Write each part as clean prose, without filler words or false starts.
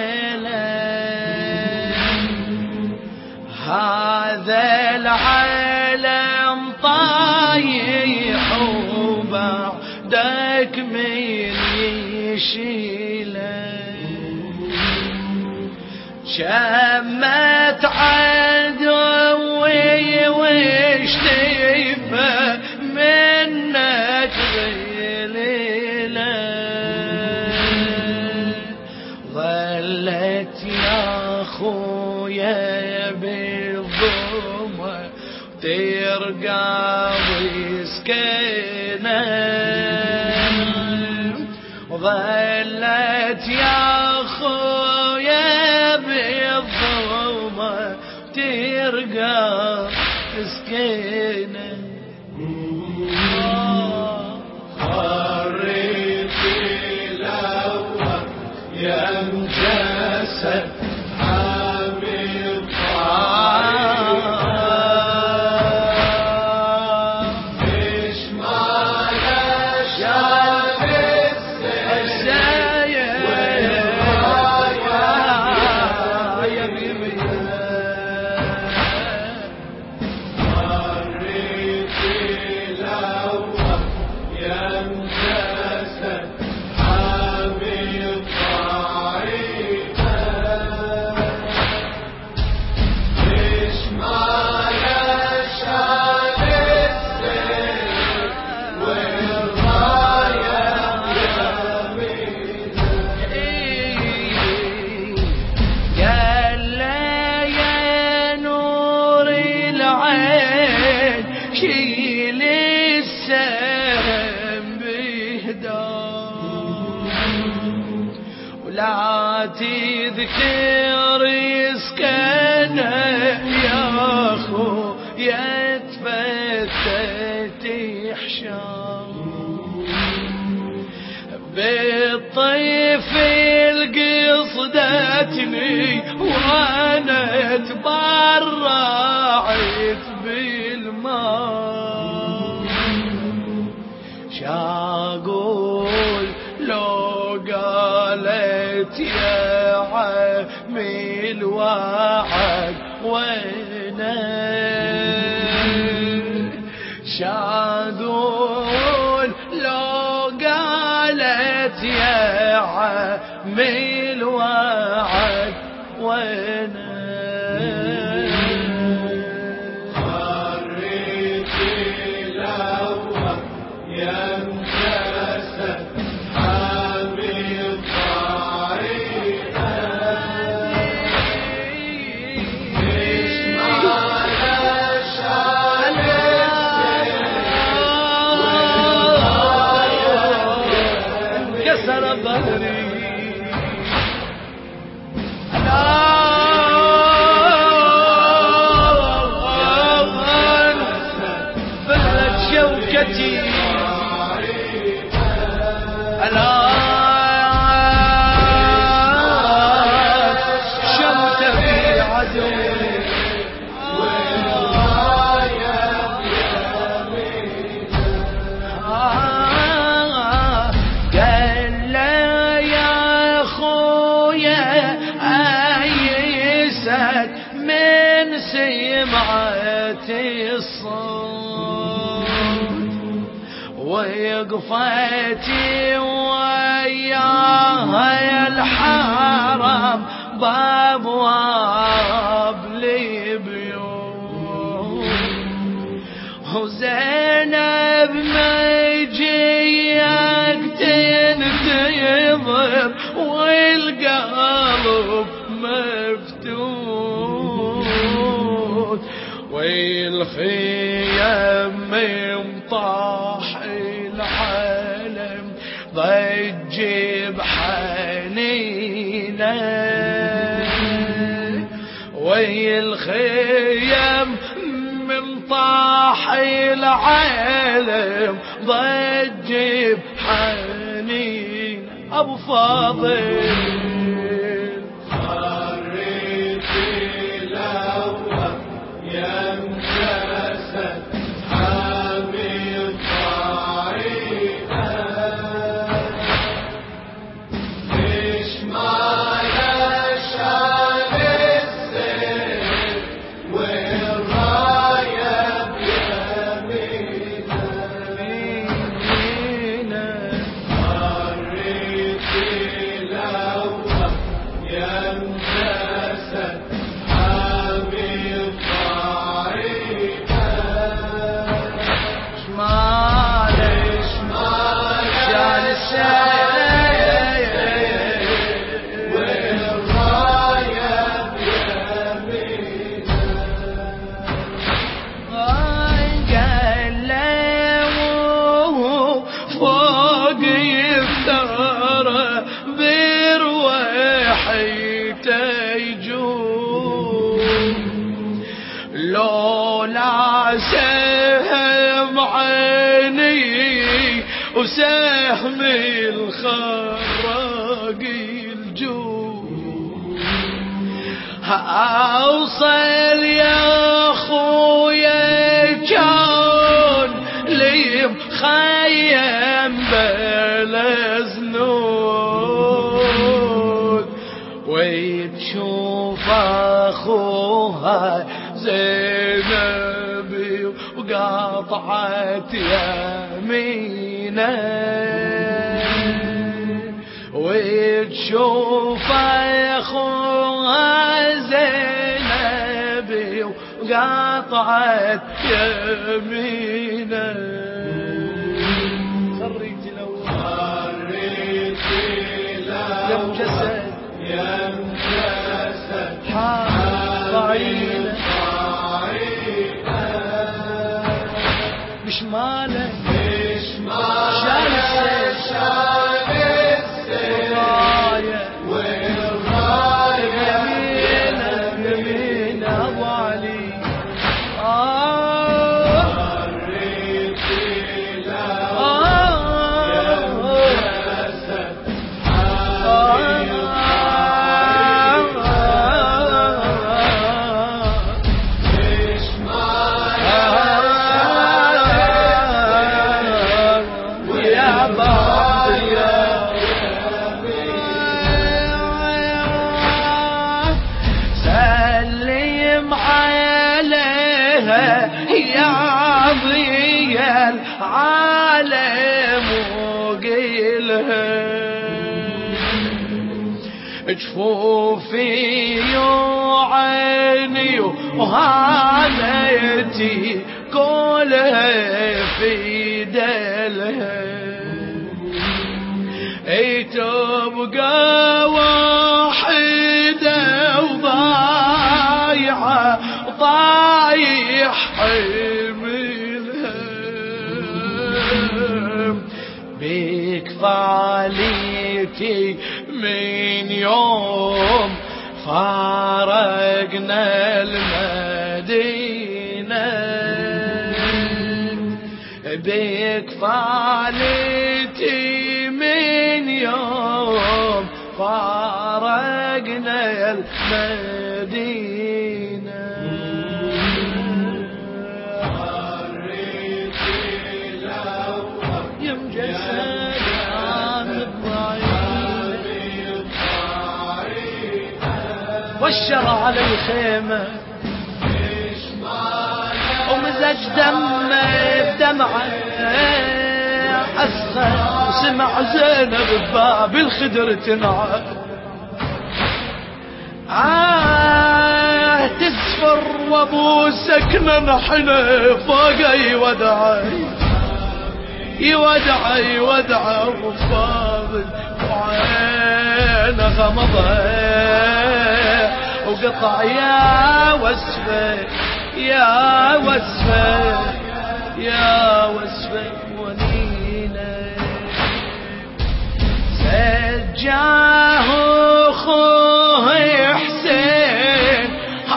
هذا العالم طايح وبعدك من يشيله شمت عدوي وش تبى منك ذليلة ظلت يا خويا بالظلمة ترقى وسكينة ظلت يا خويا بالظلمة ترقى سكينة خريتي الأول يا مجسد حبيب ايش ما يشاف شيل السهم بهدام ولا تذكر سكنه يا اخو يتفتت حشام بالطفل قصدتني وانا تبرعت بالماء شاقول لو قالت يا عمي الوعد وينه شاقول لو قالت يا عمي الوعد وينه من سمعتي الصوت وقفتي وياها يا الحرم بابواب لي بيوت وزينب ما جيك تنتظر والقلب مفتوح والخيام مطاح العالم ضج بحنينه والخيام من طاح العالم ضج بحنين ابو فاضل ما جسد حامي الطريقة شمالك شال السيف والراية بيمينه قلبوه فوق الثرى بروحيته يجوم لولا سهم عيني وسهم الخراق الجوم اوصل يا خويا كان لي مخيم بلا زنود وتشوف اخوها زينب وقاطعت يمينه وتشوف اخوها زينب وقاطعت يمينه خريتي لو يم جسد حاطعينه بشماله شال السيف والراية يمينه ابو علي سلم عليها يا ضي العالم وقيلها جفوفي وعيني وهالتي كلها في دلها اي تبقى واحدة وضايعة ضايح حملها بيك فعليتي من يوم فارقنا المدينة بيك فعليتي من يوم فارقنا المدينة يم جسد عن الضعيف وشر على الخيمة ومزج دمه بدمعه أسخن وسمع زينب بباب الخدر تنعى تسفر وابو سكنة نحن فوق يودعي ابو فاضل وعينه غمضه وقطع يا وسفه ونينه سجاه اخوه حسين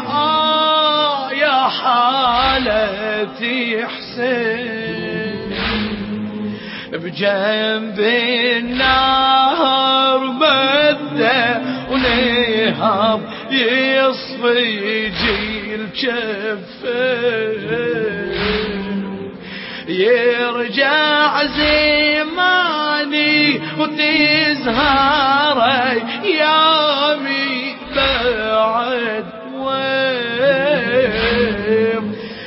يا حالتي حسين بجنب النهر مده ونهاب يصفي جيل كفين يرجع زماني وتزهري يامي بعد وين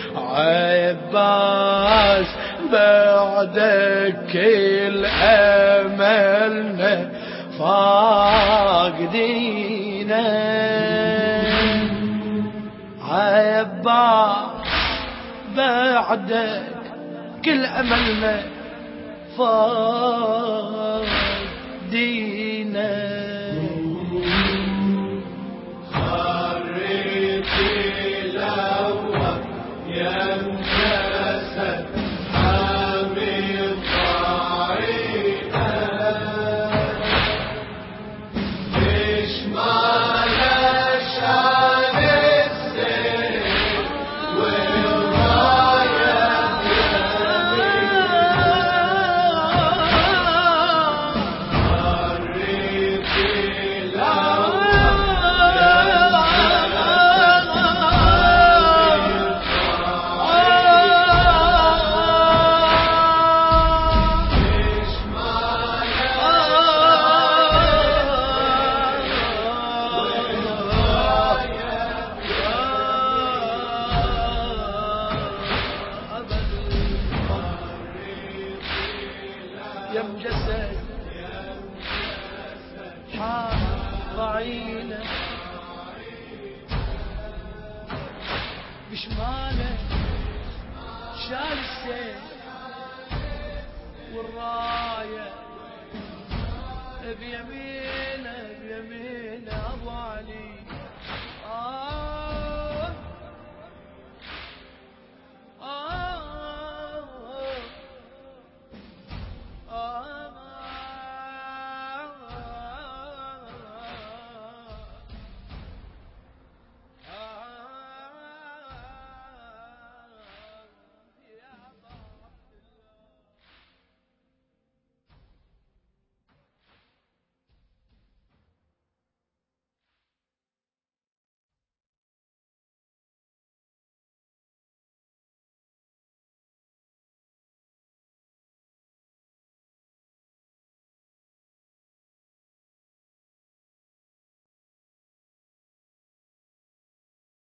عباس بعدك كل أملنا فاقدينا بعدك كل أملنا فادينا. يم جسد حار ضعينه بشماله شال السيف والرايه بيمينه